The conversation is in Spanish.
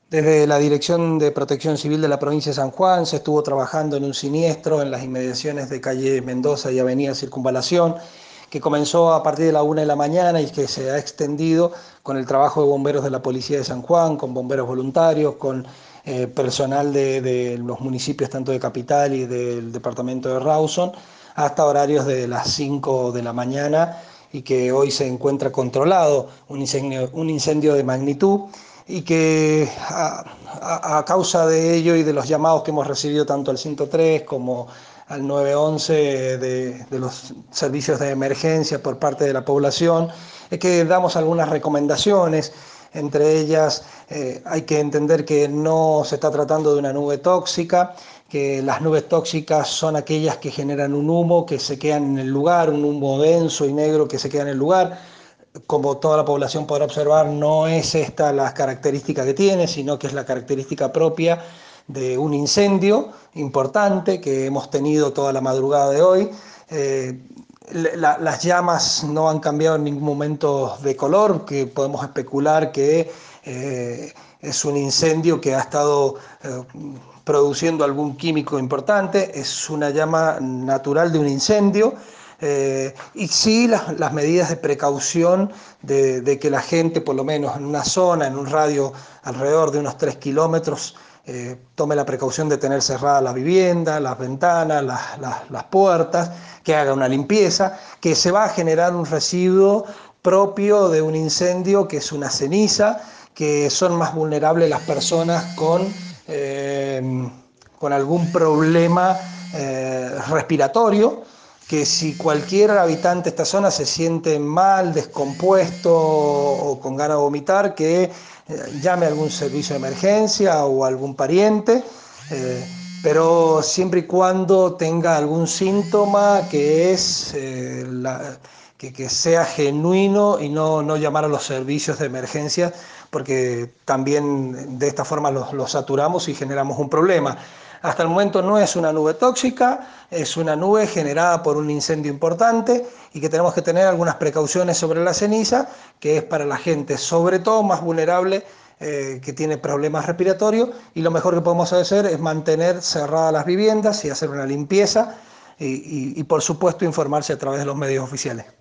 Desde la Dirección de Protección Civil de la provincia de San Juan se estuvo trabajando en un siniestro en las inmediaciones de calle Mendoza y Avenida Circunvalación, que comenzó a partir de la 1 de la mañana y que se ha extendido con el trabajo de bomberos de la Policía de San Juan, con bomberos voluntarios, con personal de los municipios tanto de Capital y del departamento de Rawson, hasta horarios de las 5 de la mañana y que hoy se encuentra controlado un incendio de magnitud y que a causa de ello y de los llamados que hemos recibido tanto al 103 como al 911 de los servicios de emergencia por parte de la población, es que damos algunas recomendaciones. Entre ellas, hay que entender que no se está tratando de una nube tóxica, que las nubes tóxicas son aquellas que generan un humo que se queda en el lugar, un humo denso y negro que se queda en el lugar. Como toda la población podrá observar, no es esta la característica que tiene, sino que es la característica propia de un incendio importante que hemos tenido toda la madrugada de hoy. Eh, las llamas no han cambiado en ningún momento de color, que podemos especular que es un incendio que ha estado produciendo algún químico importante, es una llama natural de un incendio. Y sí, las medidas de precaución de que la gente, por lo menos en una zona, en un radio alrededor de unos 3 kilómetros, tome la precaución de tener cerradas las viviendas, las ventanas, las puertas, que haga una limpieza, que se va a generar un residuo propio de un incendio, que es una ceniza, que son más vulnerables las personas con algún problema respiratorio, que si cualquier habitante de esta zona se siente mal, descompuesto o con ganas de vomitar, que llame a algún servicio de emergencia o a algún pariente, eh, pero siempre y cuando tenga algún síntoma que sea genuino y no llamar a los servicios de emergencia, porque también de esta forma los saturamos y generamos un problema. Hasta el momento no es una nube tóxica, es una nube generada por un incendio importante y que tenemos que tener algunas precauciones sobre la ceniza, que es para la gente sobre todo más vulnerable, que tiene problemas respiratorios, y lo mejor que podemos hacer es mantener cerradas las viviendas y hacer una limpieza y por supuesto informarse a través de los medios oficiales.